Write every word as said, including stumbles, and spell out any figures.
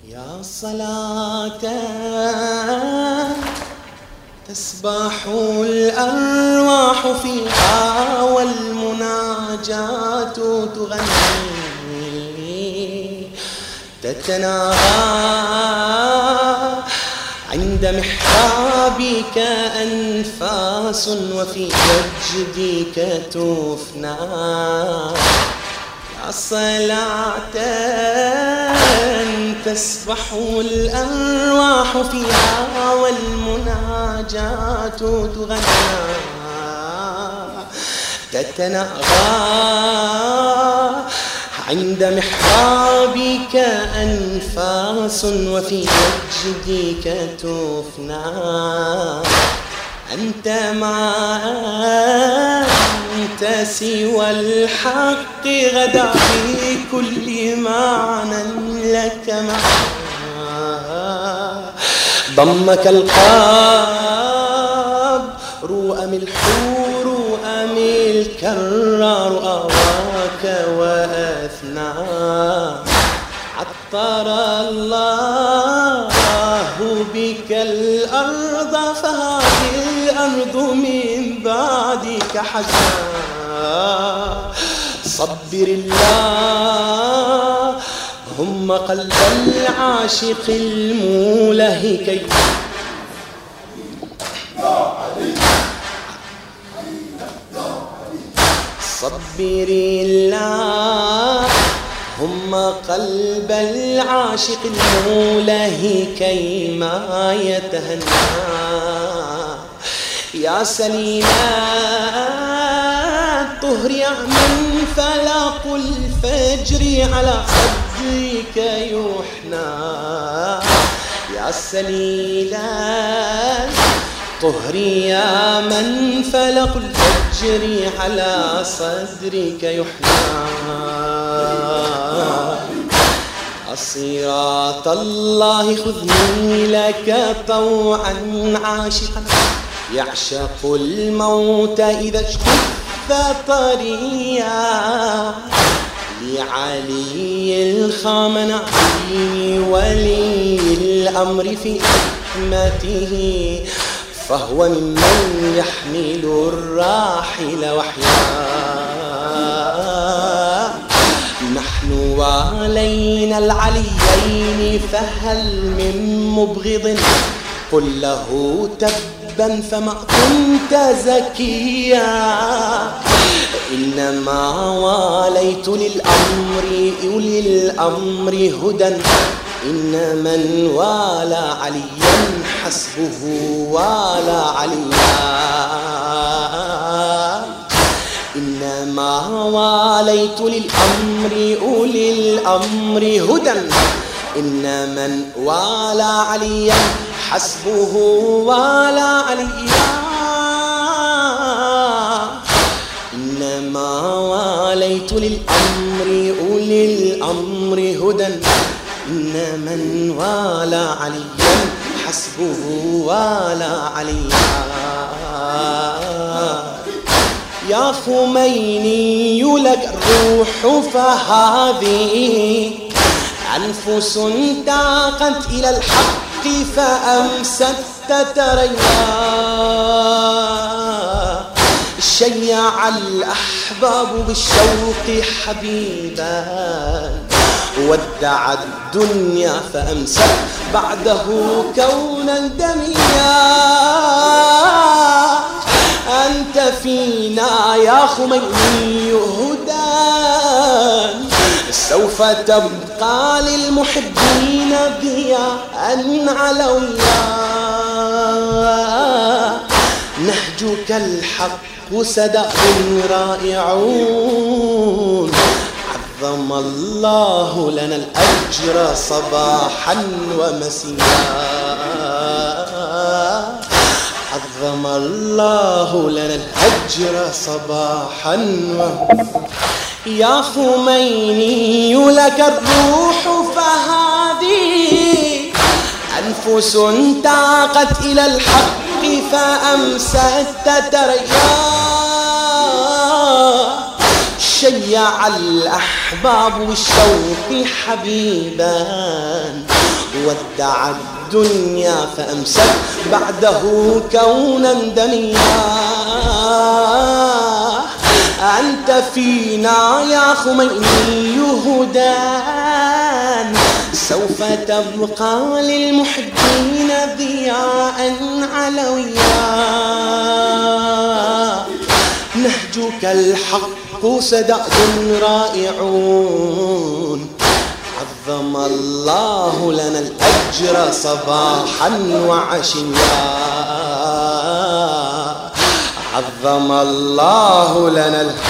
يا صلاة تسبح الأرواح فيها والمناجات تغني تتناغى عند محرابك أنفاس وفي مجدك تفنى يا صلاة تسبح الأرواح فيها والمناجات تغنى تتناغى عند محرابك أنفاس وفي مجدك تفنى أنت ما أنت سوى الحق غدا في كل معنى لك معا ضمك القاب رؤم الحور أم الكرار أواك وأثنى عطر الله بك الأرض فهذه الأرض من بعدك حزنا صبر الله هم قلب العاشق المولهك صبر الله هم قلب العاشق الموله كيما يتهنى يا سليما طهر يا من فلق الفجر على صدرك يحنى يا سليلا طهر يا من فلق الفجر على صدرك يحنى صراط الله خذني لك طوعا عاشقا يعشق الموت إذا اجتث طريا لعلي الخامنئي ولي الأمر في حكمته فهو ممن يحمل الراحل وحيا نحن وعلينا العليين فهل من مبغض قل له تبا فما كنت زكيا إنما واليت للأمر أولي الأمر هدى إن من والى عليا حسبه والى عليا إنما واليت للأمر أولي الأمر هدى إن من والى عليا حسبه والى عليا إنما واليت للأمر أولي الأمر هدى إن من والى عليا حسبه والى عليا يا خميني لك الروح فهذه أنفس تاقت إلى الحق فأمست تتريا شيع الأحباب بالشوق حبيبا ودع الدنيا فأمست بعده كونا دميا أنت فينا يا خميني هدى سوف تبقى للمحبين ضياء علويا نهجك الحق سدى رائعون عظم الله لنا الأجر صباحا ومسيا عظم الله لنا الأجر صباحا ومسيا يا خميني لك الروح فهذه أنفس تاقت إلى الحق فأمست تتريا شيع الأحباب بالشوق حبيبا ودع الدنيا فأمست بعده كونا دنيا. أنت فينا يا خميني هدى، سوف تبقى للمحبين ضياء علويا. نهجك الحق سداد رائعون، عظم الله لنا الأجر صباحا وعشيا. عظم الله لنا الأجر